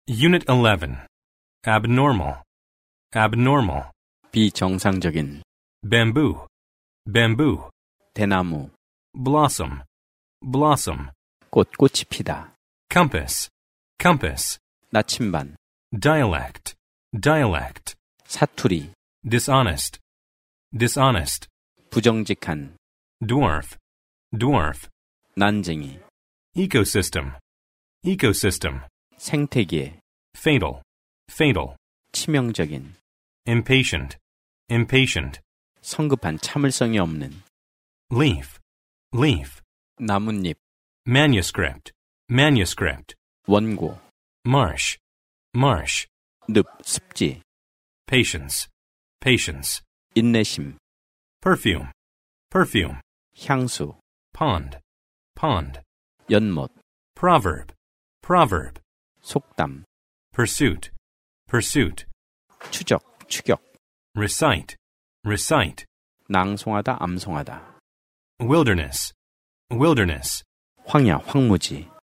Unit 11. Abnormal. Abnormal. 비정상적인, Bamboo. Bamboo. 대나무, Blossom. Blossom. 꽃이 피다, Compass. Compass. 나침반, Dialect. Dialect. 사투리, Dishonest. Dishonest. 부정직한, Dwarf. Dwarf. 난쟁이, Ecosystem. Ecosystem. 생태계, Fatal. Fatal. 치명적인, Impatient. Impatient. 성급한 참을성이 없는, Leaf. Leaf. 나뭇잎, Manuscript. Manuscript. 원고, Marsh. Marsh. 늪, 습지, Patience. Patience. 인내심, Perfume. Perfume. 향수, Pond. Pond. 연못, Proverb. Proverb. 속담, Pursuit. Pursuit. 추적, 추격, Recite. Recite. 낭송하다, 암송하다, Wilderness. Wilderness. 황야, 황무지,